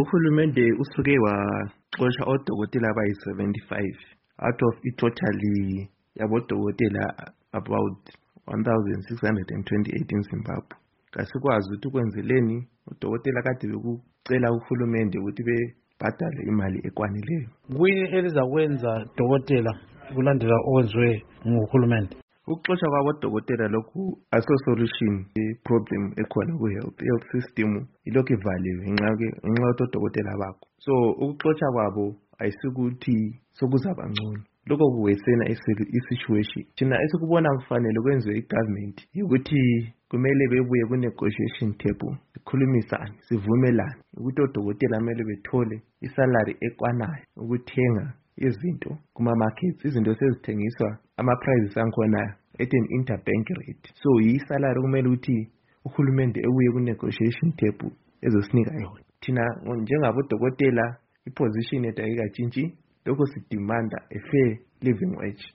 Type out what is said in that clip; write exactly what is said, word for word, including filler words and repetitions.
uhulumende usuke waxosha odokotela abayi-seventy-five out of i-totally yabodokotela about one thousand six hundred twenty-eight in Zimbabwe. Kasikwazi ukuthi ukwenzeleni udokotela kade bekucela uhulumende ukuthi bebhadale imali ekwanileyo. Kuyini elizakwenza dokotela kulandela okwenziwe nguhulumende? Ukuxoxa kwabodokotela lokhu aso solution i-problem ekhona ku-health health system ilokhu ivaliwe ngenxa yokuthi odokotela bakho. So ukuxoxa kwabo ayisikuthi sokuzaba ngcono. Lokho kuwesena i-situation. Thina esikubona kufanele kwenziwe i-government ukuthi kumele bebuye ku-negotiation table sikhulumisane sivumelane ukuthi odokotela kumele bethole isalary ekwanayo ukuthenga izinto kuma-markets. Izinto sezithengiswa ama-prices ankhona at an interbank rate. So yi-salary kumele ukuthi uhulumende ebuye ku-negotiation table ezosinika yona. Thina njengabodokotela i-position yethu ayikatshintshi. Lokho sidimanda a fair living wage.